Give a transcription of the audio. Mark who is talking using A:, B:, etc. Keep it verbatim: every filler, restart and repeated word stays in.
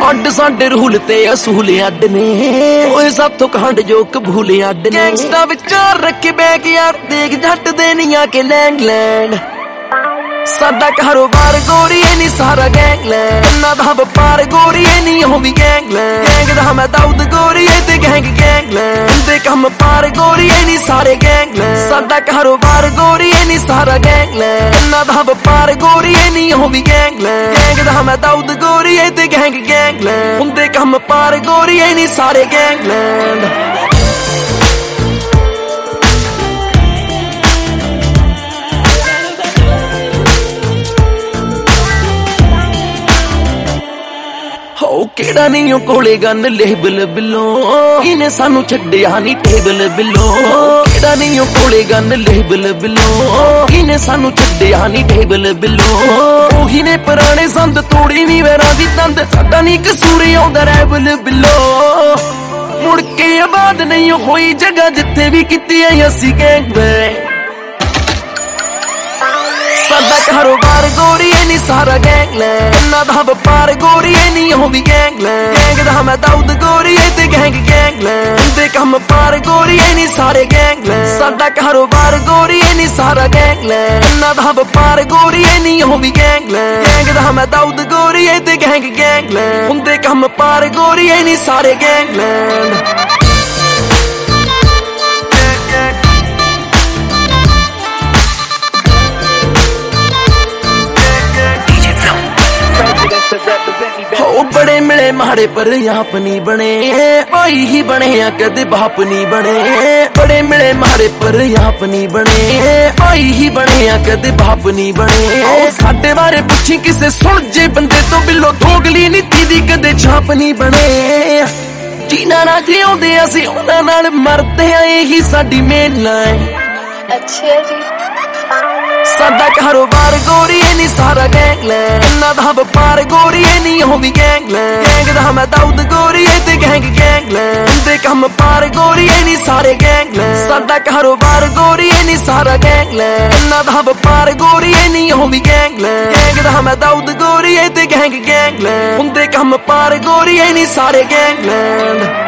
A: ਅੱਡ ਸਾਡੇ ਰੂਲ ਤੇ ਅਸੂਲ ਅੱਡ ਨੇ ਓਏ ਸਭ ਤੋਂ ਖੰਡ ਜੋ ਕਬੂਲ ਅੱਡ ਨੇ ਗੈਂਗਸਟਾ ਵਿਚਾਰ ਰੱਖੇ ਬੈਗ ਯਾਰ ਦੇਖ ਜੱਟ ਦੇ ਨੀ ਆ ਕੇ ਲੈਂਗਲੈਂਡ ਸਾਡਾ ਕਾਰੋਬਾਰ ਗੋਰੀਏ ਨੀ ਸਾਰਾ ਗੈਂਗਲੈਂਡ ਨਾ ਦਾ ਵਪਾਰ ਗੋਰੀਏ ਨੀ ਉਹ ਵੀ ਗੈਂਗਲੈਂਡ ਗੈਂਗ ਦਾ ਮੈਂ ਦਾਊਦ ਗੋਰੀਏ ਤੇ ਗੈਂਗ ਗੈਂਗਲੈਂਡ ਦੇ ਕੰਮ ਪਾਰ ਗੋਰੀਏ ਨੀ ਸਾਰੇ ਗੈਂਗਲੈਂਡ ਸਾਡਾ ਕਾਰੋਬਾਰ ਗੋਰੀਏ ਨੀ ਸਾਰਾ ਗੈਂਗਲੈਂਡ ਨਾ ਦਾ ਵਪਾਰ ਗੋਰੀਏ ਨੀ ਉਹ ਵੀ ਗੈਂਗਲੈਂਡ ਗੈਂਗ ਦਾ ਮੈਂ ਦਾਊਦ ਗੋਰੀਏ ਤੇ ਗੈਂਗ ਗੈਂਗਲੈਂਡ ਹੁੰਦੇ ਕੰਮ ਪਾਰ ਗੋਰੀਏ ਨੀ ਸਾਰੇ ਗੈਂਗਲੈਂਡ ਹੋ ਕਿਹੜਾ ਨਹੀਂ ਉਹ ਕੋਲੇ ਗਨ ਲੇਬਲ ਬਿੱਲੋ ਇਹਨੇ ਸਾਨੂੰ ਛੱਡਿਆ ਨੀ ਟੇਬਲ ਬਿੱਲੋ ਕਿਹੜਾ ਨਹੀਂ ਉਹ ਕੋਲੇ ਗਨ ਲੇਬਲ ਬਿੱਲੋ ਇਹਨੇ ਸਾਨੂੰ ਛੱਡਿਆ ਨੀ ਟੇਬਲ ਬਿੱਲੋ ਉਹੀ ਨੇ ਪੁਰਾਣੇ ਸੰਦ ਤੋੜੀ ਨੀ ਵੈਰਾਂ ਦੀ ਤੰਦ ਸਾਡਾ ਨੀ ਕਸੂਰ ਆਉਂਦਾ ਰੈਬਲ ਬਿੱਲੋ ਮੁੜ ਕੇ ਆਬਾਦ ਨਹੀਂ ਹੋਈ ਜਗ੍ਹਾ ਜਿੱਥੇ ਵੀ ਕੀਤੀ ਐ ਅਸੀਂ ਗੈਂਗ ਵੇ ਸਾਡਾ ਕਾਰੋਬਾਰ ਗੋਰੀਏ ਨੀ ਸਾਰਾ ਗੈਂਗਲੈਂਡ ਨਾ ਦਾ ਵਪਾਰ ਗੋਰੀਏ ਨੀ ਉਹ ਵੀ ਗੈਂਗਲੈਂਡ ਗੈਂਗ ਦਾ ਮੈਂ ਦਾਊਦ ਗੋਰੀਏ ਤੇ ਗੈਂਗ ਗੈਂਗਲੈਂਡ ਦੇ ਕੰਮ ਪਾਰ ਗੋਰੀਏ ਨੀ ਸਾਰੇ ਗੈਂਗਲੈਂਡ ਸਾਡਾ ਕਾਰੋਬਾਰ ਗੋਰੀਏ ਨੀ ਸਾਰਾ ਗੈਂਗਲੈਂਡ ਨਾ ਦਾ ਵਪਾਰ ਗੋਰੀਏ ਨੀ ਉਹ ਵੀ ਗੈਂਗਲੈਂਡ ਗੈਂਗ ਦਾ ਮੈਂ ਦਾਊਦ ਗੋਰੀਏ ਤੇ ਗੈਂਗ ਗੈਂਗਲੈਂਡ ਹੁੰਦੇ ਕੰਮ ਪਾਰ ਗੋਰੀਏ ਨੀ ਸਾਰੇ ਗੈਂਗਲੈਂਡ हो बड़े मिले माड़े पर आप नहीं बने भाई ही बने या कदे बाप नहीं बने बड़े मिले माड़े पर आप नहीं बने भाई ही बने या कदे बाप नहीं बने साडे बारे पुछी किसे सुन जे बंदे तो बिलो दोगली नीति दी कदे छाप नहीं बने जीना ना जिउंदे असीं उन्हां नाल मरदे आ यही साडी मेन लाइन
B: अच्छा जी
A: साਡਾ ਕਾਰੋਬਾਰ ਗੋਰੀਏ ਨੀ ਸਾਰਾ ਗੈਂਗਲੈਂਡ ਨਾ ਦਾ ਵਪਾਰ ਗੋਰੀਏ ਨੀ ਉਹ ਵੀ ਗੈਂਗਲੈਂਡ ਗੈਂਗ ਦਾ ਮੈਂ ਦਾਊਦ ਗੋਰੀਏ ਤੇ ਗੈਂਗ ਗੈਂਗਲੈਂਡ ਦੇ ਕੰਮ ਪਾਰ ਗੋਰੀਏ ਨੀ ਸਾਰੇ ਗੈਂਗਲੈਂਡ ਸਾਡਾ ਕਾਰੋਬਾਰ ਗੋਰੀਏ ਨੀ ਸਾਰਾ ਗੈਂਗਲੈਂਡ ਨਾ ਦਾ ਵਪਾਰ ਗੋਰੀਏ ਨੀ ਉਹ ਵੀ ਗੈਂਗਲੈਂਡ ਗੈਂਗ ਦਾ ਮੈਂ ਦਾਊਦ ਗੋਰੀਏ ਤੇ ਗੈਂਗ ਗੈਂਗਲੈਂਡ ਹੁੰਦੇ ਕੰਮ ਪਾਰ ਗੋਰੀਏ ਨੀ ਸਾਰੇ ਗੈਂਗਲੈਂਡ